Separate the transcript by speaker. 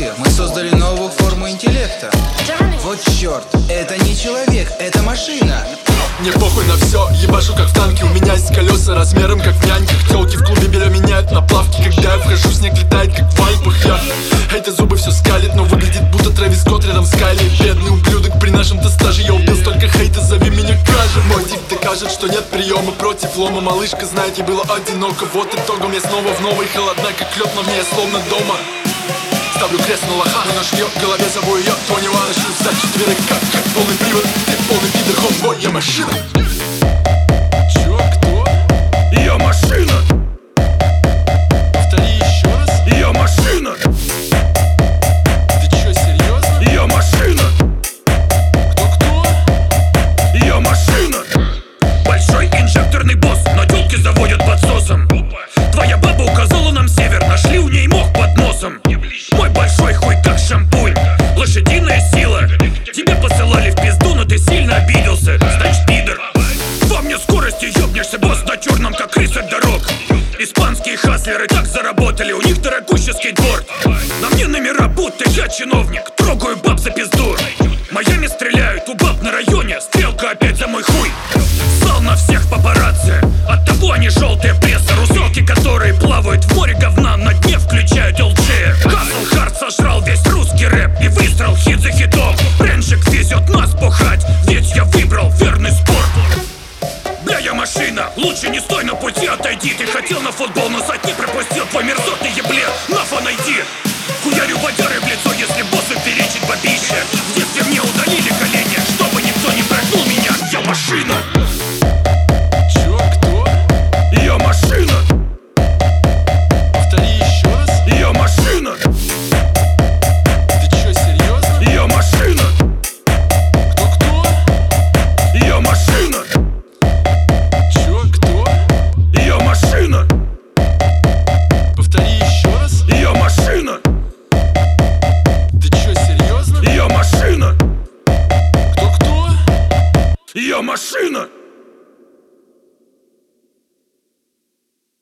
Speaker 1: Представьте, мы создали новую форму интеллекта. Вот черт, это не человек, это машина.
Speaker 2: Мне похуй на все, ебашу как в танке. У меня есть колеса размером как в няньках. Телки в клубе беля меняют на плавки. Когда я вхожу, снег летает как в Альпах. Я эти зубы все скалит, но выглядит будто Трэвис Скотт рядом с Кайли. Бедный ублюдок при нашем-то стаже. Я убил столько хейта, зови меня Кажем. Мой тип докажет, что нет приема против лома. Малышка, знаете, было одиноко. Вот итогом я снова в новой. Холодна как лед, но мне я словно дома. Ставлю крест на лоха, но наш в голове зову ее поняла. Начну встать четверок, как полный привод. Ты полный пидор, хомбой, я машина.
Speaker 1: Чё, кто?
Speaker 2: Я машина.
Speaker 1: Повтори еще раз.
Speaker 2: Я машина.
Speaker 1: Ты чё, серьезно?
Speaker 2: Я машина.
Speaker 1: Кто?
Speaker 2: Я машина. Большой инжекторный босс, но тёлки заводят подсосом. Твоя баба указала нам север, нашли у ней мох под носом. Мой большой хуй как шампунь, лошадиная сила. Тебе посылали в пизду, но ты сильно обиделся. Значит, пидор. Во мне скорости ёбнешься, босс на черном, как рысь от дорог. Испанские хаслеры так заработали, у них дорогущий скейтборд. На мне номера, будто я чиновник, трогаю баб за пизду. Майами стреляют, у баб на районе, стрелка опять за мой хуй. Ссал на всех папарацци, оттого они желтая пресса. Русалки, которые плавают в море говна, на дне включают LG. Хасл Хард сожрал весь русский рэп и выстрел хит за хитом. Бренчик везет нас бухать, ведь я выбрал верный спорт. Бля, я машина, лучше не стой на пути, отойди. Ты хотел на футбол, но сотни пропустил. Твой мерзотный еблет, нафа найди. Хуярю водяры в лицо, если боссу перечить бабище. В детстве мне удалили колени, чтобы никто не прогнул меня. Я машина.
Speaker 1: Чё, кто?
Speaker 2: Я машина.
Speaker 1: Повтори еще раз.
Speaker 2: Я машина.
Speaker 1: Ты чё, серьезно?
Speaker 2: Я машина.
Speaker 1: Кто?
Speaker 2: Я машина.
Speaker 1: Чё, кто?
Speaker 2: Я машина.
Speaker 1: Повтори еще раз.
Speaker 2: Я машина.
Speaker 1: Ты чё, серьезно?
Speaker 2: Я машина.
Speaker 1: Кто?
Speaker 2: Я машина.